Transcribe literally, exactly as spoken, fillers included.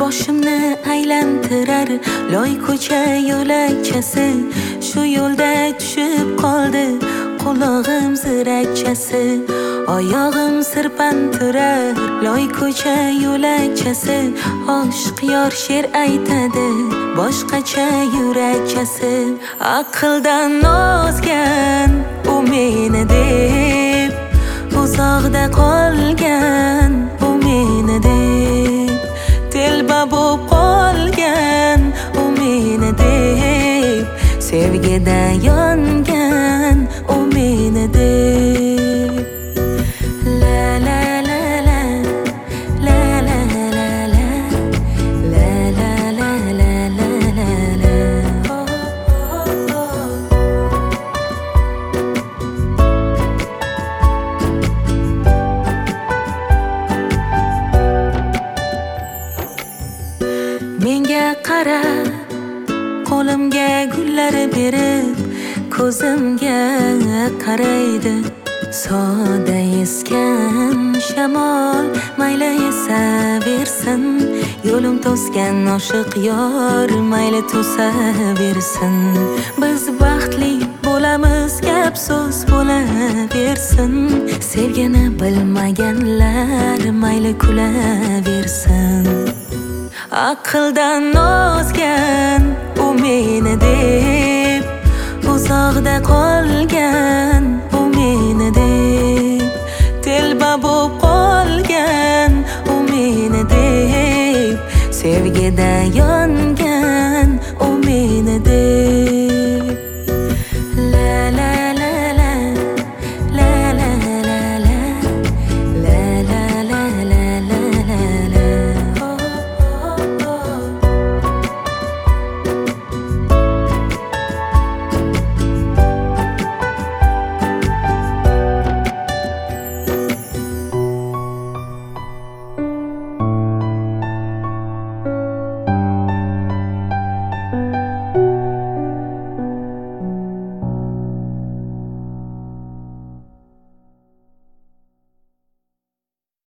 boshimni aylantirar loy ko'cha yo'lakchasi. Shu yo'lda tushib qoldi qulog'im zirakchasi. Oyog'im sirpantirar loy ko'cha yo'lakchasi. Oshiq yor she'r aytadi boshqacha yurakchasi. Aqldan ozgan u meni deb, uzoqda qolgan u meni deb, telba bo'p qolgan u meni deb, sevgida yongan u meni deb. La la la la la la la la la la la la la la la. Menga qara, qo'limga gullar berib, ko'zimga qaraydi soda esgan shamol. Mayli esaversin, yo'lim to'sgan oshiq yor, mayli to'saversin. Biz baxtli bo'lamiz, gap so'z bo'laversin. Sevgini bilmaganlar mayli kulaversin. Aqldan ozgan u meni deb, uzoqda qolgan u meni deb, telba bo'p qolgan u meni deb, sevgida